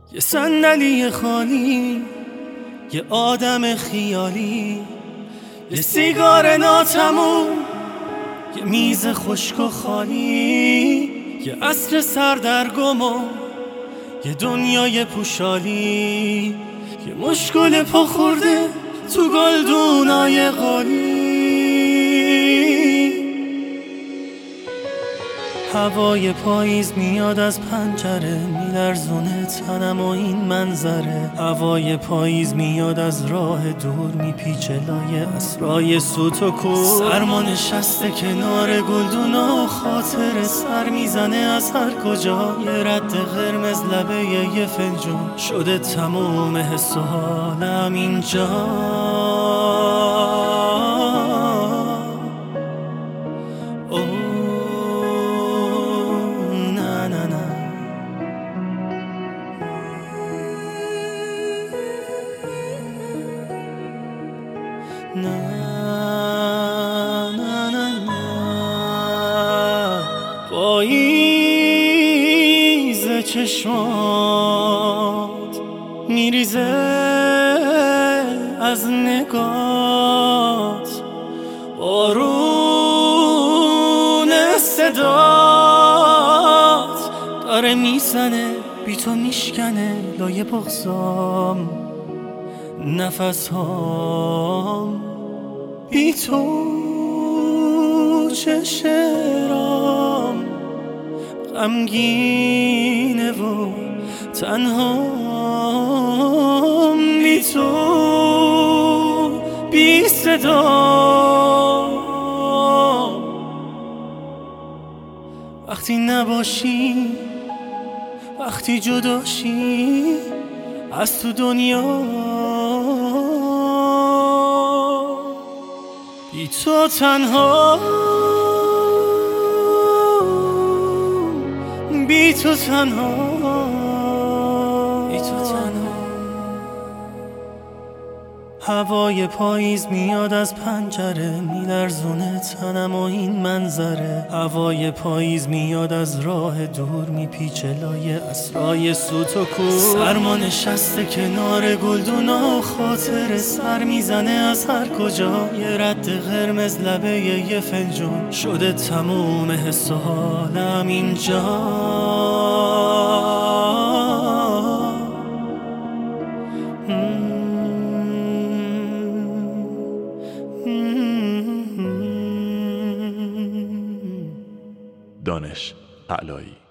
یه صندلی خالی، یه آدم خیالی، یه سیگار ناتموم، یه میز خشک و خالی، یه عصر سردرگم و یه دنیای پوشالی، یه مشکل پا خورده تو گلدونای قالی. هوای پاییز میاد از پنجره، میلرزونه تنم و این منظره. هوای پاییز میاد از راه دور، میپیچه لای اسرای سوت و کور. سرما نشسته کنار گلدونا، خاطر سر میزنه از هر کجا. یه رد قرمز لبه یه فنجون، شده تموم حس و حالم اینجا. پاییز چشمات میریزه از نگات، بارون صدات داره میزنه بی تو میشکنه لای بغضام. نفس هام بی تو چشرام غمگینه و تنهام، بی تو بی صدا. وقتی نباشی، وقتی جداشی از تو دنیا، بی تو تنها، بی تو تنها، بی تو تنها. هوای پاییز میاد از پنجره، میلرزونه تنم و این منظره. هوای پاییز میاد از راه دور، میپیچه لای اسرای سوت و کور. سرما نشسته کنار گلدونا، خاطر سر میزنه از هر کجا. یه رد قرمز لبه یه فنجون، شده تموم حس و حالم اینجا. دانش علایی.